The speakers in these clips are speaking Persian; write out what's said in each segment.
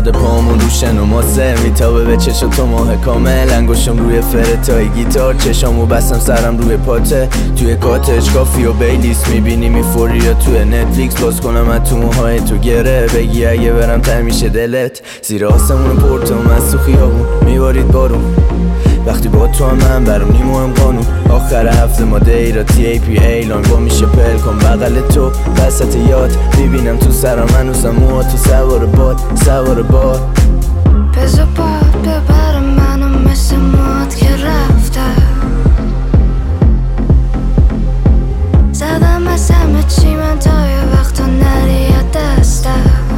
افتاده پامون روشن و ماسه میتابه به چشم تو ماه کامل. انگشتم روی فرتای گیتار، چشامو بستم سرم روی پاته. توی کاتج کافی و بیلیس میبینی میفوری یا توی نتفلیکس. باز کنم از تو موهای تو گره، بگی اگه برم تر میشه دلت. زیر آسمون پورتوم از تو خیابون میبارید بارون، وقتی با تو هم من برام نی مهم قانون. آخر هفته ما دیرا TAP ایلان با میشه پل کن بغل تو وسط یاد. ببینم تو سرم هنوزم موها تو سوار باد بذار باد ببرم منو مثل موهات که رفته. زدم از همه چی من تا یه وقتا نری یا دسته.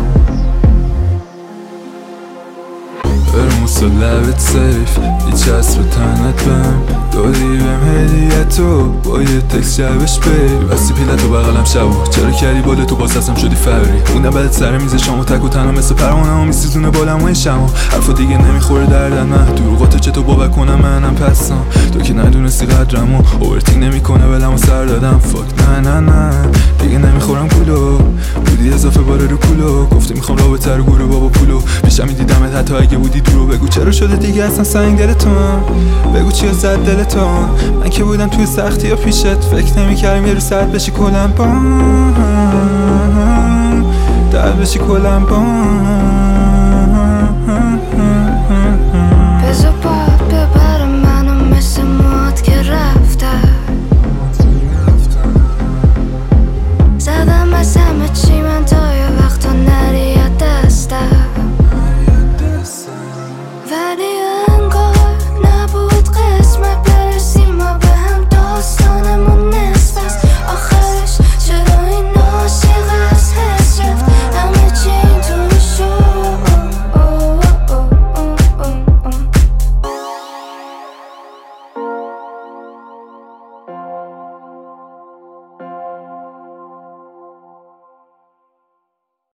برموس و لبت سیف هیچ از رو تنت بم دادی بهم هدیتو با یه تکس جوش بی بستی پیلتو بغلم شبو چرا کردی بالا تو باز هستم شدی فوری. موندم بعد سر میز شامو تک و تنها مثل پروانه ها میسیزونه بالم های شما. حرفا دیگه نمیخوره دردن من دروغاتو چطور باور کنم منم پسم. تو که ندونستی قدرمو اوورتینگ نمیکنه ولمو سر دادم فاک نه دیگه نمیخورم کولو بودی اضافه باره رو کولو. گفتی میخوام رابطه رو گوره بابا پولو پیشم میدیدمت حتی اگه بودی دورو. بگو چرا شده دیگه اصلا سنگ دل تو، بگو چیا زد دل تو. من که بودم توی سختی یا پیشت فکر نمیکردم یه رو سرد بشی کلم بام دل بشی کلم بام.